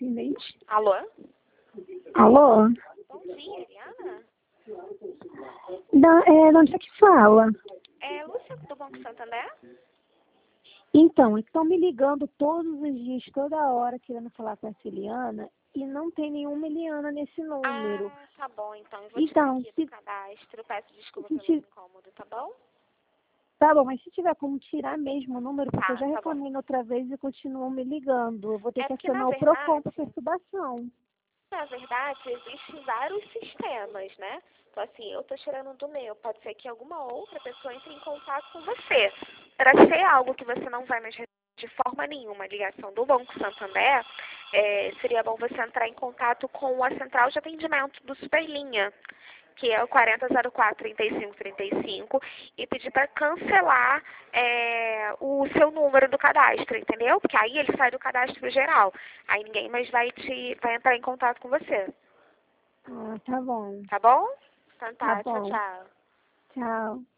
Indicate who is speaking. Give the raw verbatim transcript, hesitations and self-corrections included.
Speaker 1: atendente.
Speaker 2: Alô?
Speaker 1: Alô?
Speaker 2: Bom dia, Eliana?
Speaker 1: Da, é, de onde é que fala?
Speaker 2: É Lúcia do Banco Santander?
Speaker 1: Então, estão me ligando todos os dias, toda hora, querendo falar com essa Eliana, e não tem nenhuma Eliana nesse número.
Speaker 2: Ah, tá bom, então. Eu vou
Speaker 1: Então,
Speaker 2: tirar aqui
Speaker 1: se,
Speaker 2: do cadastro. Peço desculpa
Speaker 1: se
Speaker 2: pelo
Speaker 1: ti-
Speaker 2: incômodo, tá bom?
Speaker 1: tá bom, mas se tiver como tirar mesmo o número, porque eu
Speaker 2: Tá,
Speaker 1: já
Speaker 2: tá bom.
Speaker 1: reclamei outra vez e continuam me ligando. Eu vou ter
Speaker 2: É
Speaker 1: que
Speaker 2: porque, na
Speaker 1: acionar o PROCON para
Speaker 2: verdade,
Speaker 1: perturbação.
Speaker 2: na verdade, existem vários sistemas, né? Então, assim, eu tô tirando do meu. Pode ser que alguma outra pessoa entre em contato com você. Para ser algo que você não vai mais receber de forma nenhuma ligação do Banco Santander, é, seria bom você entrar em contato com a central de atendimento do Superlinha, que é o quarenta zero quatro, trinta e cinco trinta e cinco, e pedir para cancelar é, o seu número do cadastro, entendeu? Porque aí ele sai do cadastro geral. Aí ninguém mais vai te vai entrar em contato com você.
Speaker 1: Ah, tá bom.
Speaker 2: Tá bom? Então
Speaker 1: Tá
Speaker 2: tá, tchau,
Speaker 1: bom.
Speaker 2: tchau.
Speaker 1: Tchau.